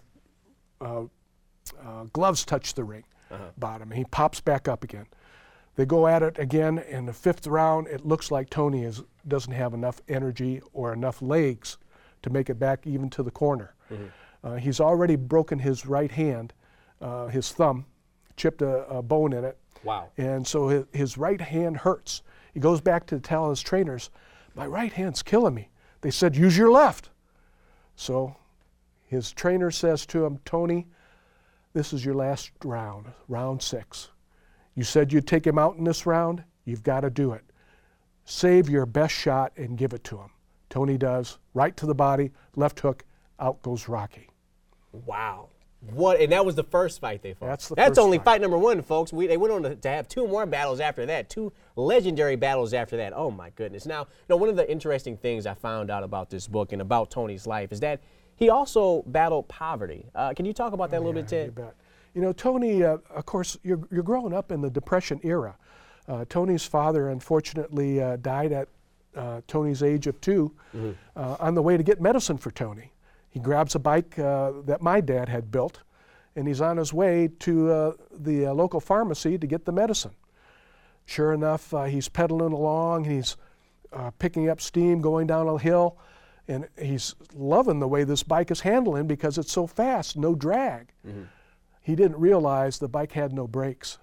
L: gloves touch the ring bottom. He pops back up again. They go at it again. In the 5th round, it looks like Tony doesn't have enough energy or enough legs to make it back even to the corner. Mm-hmm. He's already broken his right hand, his thumb, chipped a bone in it.
B: Wow.
L: And so his right hand hurts. He goes back to tell his trainers, my right hand's killing me. They said, use your left. So his trainer says to him, Tony, this is your last round, round 6. You said you'd take him out in this round. You've got to do it. Save your best shot and give it to him. Tony does. Right to the body, left hook, out goes Rocky.
B: Wow. What? And that was the first fight they fought.
L: That's
B: only fight number 1, folks. They went on to have 2 more battles after that, 2 legendary battles after that. Oh, my goodness. Now, one of the interesting things I found out about this book and about Tony's life is that he also battled poverty. Can you talk about that a little bit, Ted?
L: You bet. You know, Tony, of course, you're growing up in the Depression era. Tony's father, unfortunately, died at Tony's age of 2 on the way to get medicine for Tony. He grabs a bike that my dad had built, and he's on his way to the local pharmacy to get the medicine. Sure enough, he's pedaling along, he's picking up steam, going down a hill, and he's loving the way this bike is handling because it's so fast, no drag. He didn't realize the bike had no brakes.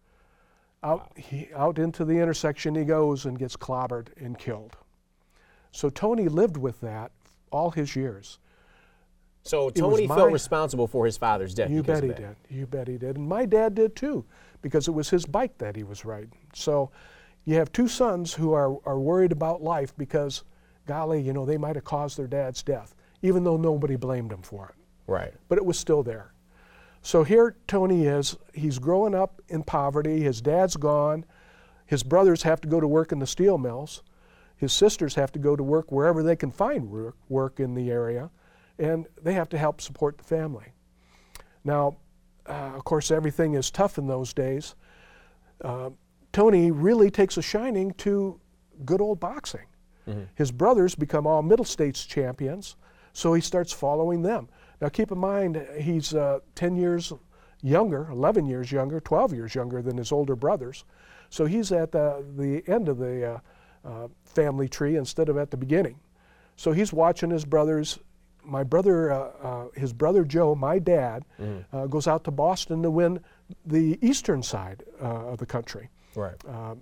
L: Out into the intersection he goes and gets clobbered and killed. So Tony lived with that all his years.
B: So Tony felt responsible for his father's death.
L: You bet he did. You bet he did. And my dad did too, because it was his bike that he was riding. So you have 2 sons who are worried about life because, golly, you know, they might have caused their dad's death, even though nobody blamed him for it.
B: Right.
L: But it was still there. So here Tony is. He's growing up in poverty. His dad's gone. His brothers have to go to work in the steel mills. His sisters have to go to work wherever they can find work in the area. And they have to help support the family. Now, of course, everything is tough in those days. Tony really takes a shining to good old boxing. His brothers become all Middle States champions, so he starts following them. Now, keep in mind, he's 10 years younger, 11 years younger, 12 years younger than his older brothers. So he's at the end of the family tree instead of at the beginning. So he's watching his brothers. My brother, his brother Joe, my dad, goes out to Boston to win the eastern side of the country.
B: Right.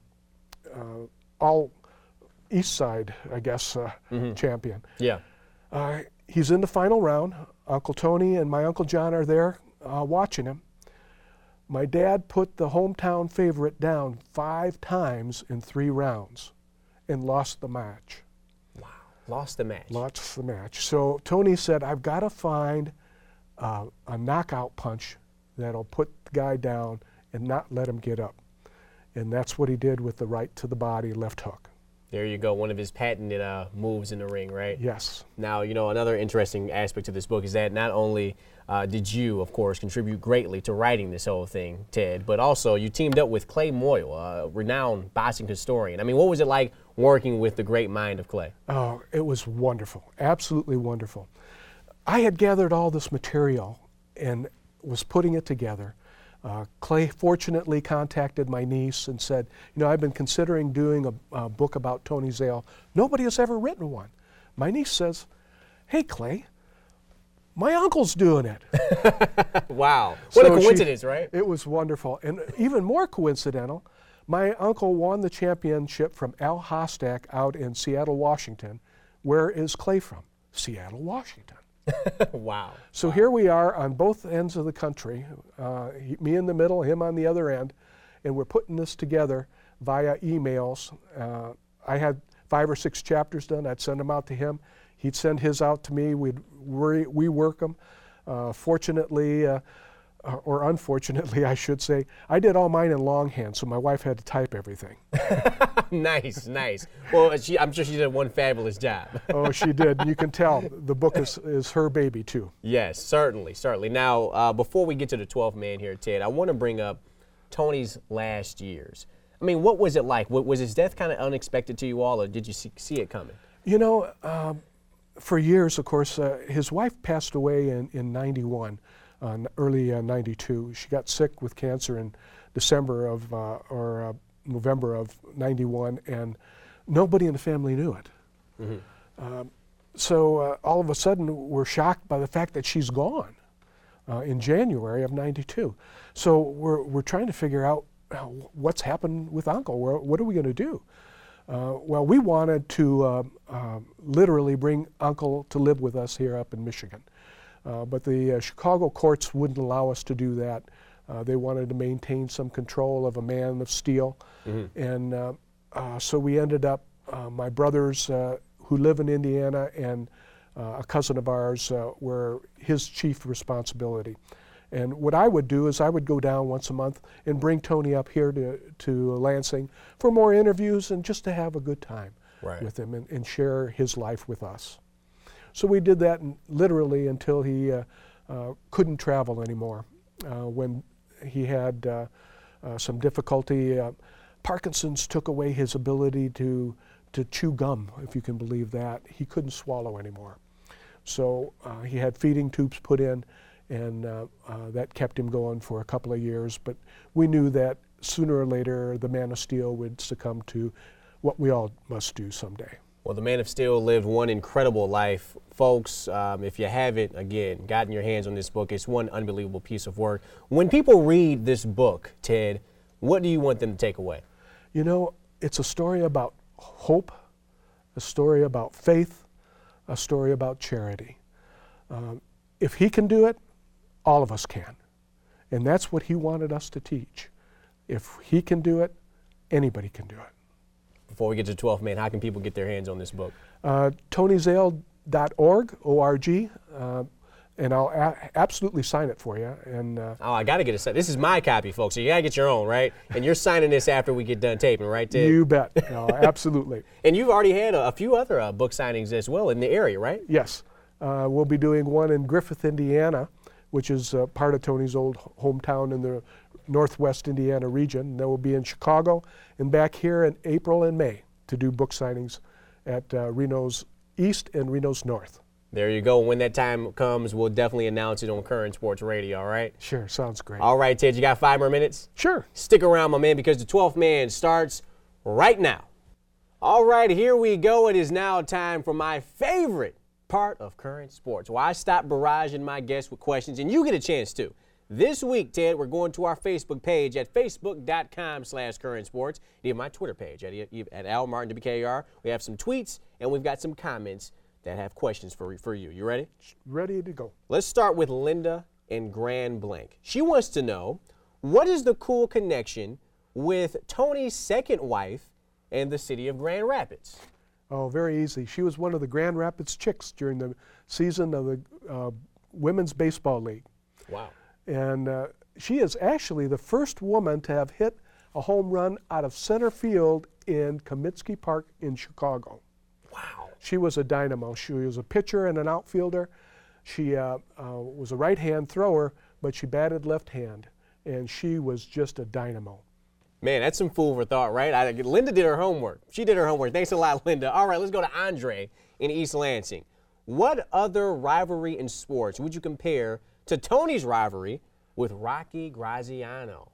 L: All east side, I guess, champion.
B: Yeah.
L: He's in the final round. Uncle Tony and my Uncle John are there watching him. My dad put the hometown favorite down 5 times in 3 rounds and lost the match.
B: Lost the match.
L: Lost the match. So Tony said, I've got to find a knockout punch that'll put the guy down and not let him get up. And that's what he did with the right to the body left hook.
B: There you go, one of his patented moves in the ring, right?
L: Yes.
B: Now, you know, another interesting aspect of this book is that not only did you, of course, contribute greatly to writing this whole thing, Ted, but also you teamed up with Clay Moyle, a renowned boxing historian. I mean, what was it like working with the great mind of Clay?
L: Oh, it was wonderful, absolutely wonderful. I had gathered all this material and was putting it together. Clay fortunately contacted my niece and said, you know, I've been considering doing a book about Tony Zale. Nobody has ever written one. My niece says, hey, Clay, my uncle's doing it.
B: Wow. What a coincidence, right?
L: It was wonderful. And even more coincidental, my uncle won the championship from Al Hostak out in Seattle, Washington. Where is Clay from? Seattle, Washington.
B: Wow.
L: So here we are on both ends of the country, me in the middle, him on the other end, and we're putting this together via emails. I had 5 or 6 chapters done. I'd send them out to him. He'd send his out to me. We work them. Fortunately, or unfortunately, I should say, I did all mine in longhand, so my wife had to type everything.
B: Nice, nice. Well, I'm sure she did one fabulous job.
L: Oh, she did. You can tell the book is her baby, too.
B: Yes, certainly, certainly. Now, before we get to the 12th man here, Ted, I want to bring up Tony's last years. I mean, what was it like? Was his death kind of unexpected to you all, or did you see it coming?
L: You know, for years, of course, his wife passed away in 91. Early 92. She got sick with cancer in December of, or November of 91, and nobody in the family knew it. So all of a sudden, we're shocked by the fact that she's gone in January of 92. So we're trying to figure out what's happened with Uncle. What are we going to do? Well, we wanted to literally bring Uncle to live with us here up in Michigan. But the Chicago courts wouldn't allow us to do that. They wanted to maintain some control of a man of steel. And so we ended up, my brothers who live in Indiana and a cousin of ours were his chief responsibility. And what I would do is I would go down once a month and bring Tony up here to Lansing for more interviews and just to have a good time with him and share his life with us. So we did that literally until he couldn't travel anymore. When he had some difficulty, Parkinson's took away his ability to chew gum, if you can believe that. He couldn't swallow anymore. So he had feeding tubes put in, and that kept him going for a couple of years. But we knew that sooner or later the Man of Steel would succumb to what we all must do someday.
B: Well, the Man of Steel lived one incredible life. Folks, if you haven't, again, gotten your hands on this book, it's one unbelievable piece of work. When people read this book, Ted, what do you want them to take away?
L: You know, it's a story about hope, a story about faith, a story about charity. If he can do it, all of us can. And that's what he wanted us to teach. If he can do it, anybody can do it.
B: Before we get to 12th Man, how can people get their hands on this book?
L: TonyZale.org, O-R-G, and I'll absolutely sign it for you. And
B: I got to get it signed. This is my copy, folks, so you got to get your own, right? And you're signing this after we get done taping, right, Ted?
L: You bet. Absolutely.
B: And you've already had a few other book signings as well in the area, right?
L: Yes. We'll be doing one in Griffith, Indiana, which is part of Tony's old hometown in the Northwest Indiana region. Then we'll be in Chicago and back here in April and May to do book signings at Reno's East and Reno's North.
B: There you go. When that time comes, we'll definitely announce it on Current Sports Radio, all right?
L: Sure, sounds great.
B: All right, Ted, you got 5 more minutes?
L: Sure.
B: Stick around, my man, because the 12th Man starts right now. All right, here we go. It is now time for my favorite part of Current Sports, where I stop barraging my guests with questions, and you get a chance to. This week, Ted, we're going to our Facebook page at facebook.com/Current Sports. Even my Twitter page at Al Martin WKAR. We have some tweets, and we've got some comments that have questions for you. You ready?
L: Ready to go.
B: Let's start with Linda in Grand Blanc. She wants to know, what is the cool connection with Tony's second wife and the city of Grand Rapids?
L: Oh, very easy. She was one of the Grand Rapids Chicks during the season of the Women's Baseball League.
B: Wow.
L: And she is actually the first woman to have hit a home run out of center field in Comiskey Park in Chicago.
B: Wow.
L: She was a dynamo. She was a pitcher and an outfielder. She was a right-hand thrower, but she batted left-hand, and she was just a dynamo.
B: Man, that's some food for thought, right? Linda did her homework. She did her homework. Thanks a lot, Linda. All right, let's go to Andre in East Lansing. What other rivalry in sports would you compare to Tony's rivalry with Rocky Graziano?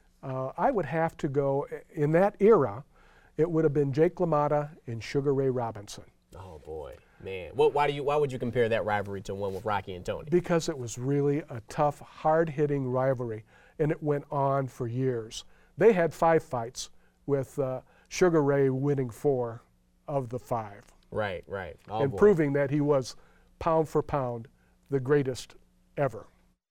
L: I would have to go, in that era, it would have been Jake LaMotta and Sugar Ray Robinson.
B: Oh, boy. Man, why would you compare that rivalry to one with Rocky and Tony?
L: Because it was really a tough, hard-hitting rivalry, and it went on for years. They had 5 fights, with Sugar Ray winning 4 of the 5.
B: Right. Oh,
L: and proving that he was, pound for pound, the greatest ever.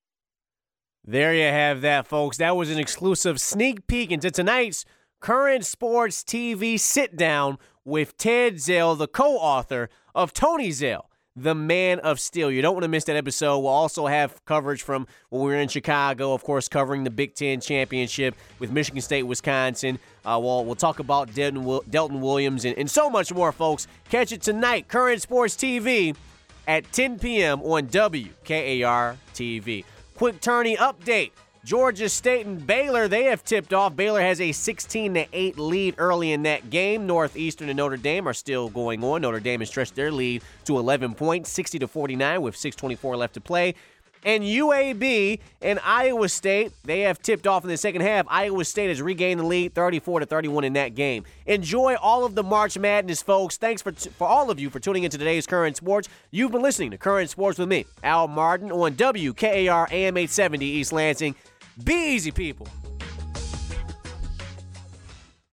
B: There you have that, folks. That was an exclusive sneak peek into tonight's Current Sports TV sit-down with Ted Zale, the co-author of Tony Zale, the Man of Steel. You don't want to miss that episode. We'll also have coverage from when we were in Chicago, of course, covering the Big Ten Championship with Michigan State, Wisconsin. We'll talk about Delton Williams and so much more, folks. Catch it tonight, Current Sports TV at 10 p.m. on WKAR TV. Quick tourney update. Georgia State and Baylor, they have tipped off. Baylor has a 16-8 lead early in that game. Northeastern and Notre Dame are still going on. Notre Dame has stretched their lead to 11 points, 60-49 with 6:24 left to play. And UAB and Iowa State, they have tipped off in the second half. Iowa State has regained the lead 34-31 in that game. Enjoy all of the March Madness, folks. Thanks for all of you for tuning into today's Current Sports. You've been listening to Current Sports with me, Al Martin, on WKAR AM 870 East Lansing. Be easy, people.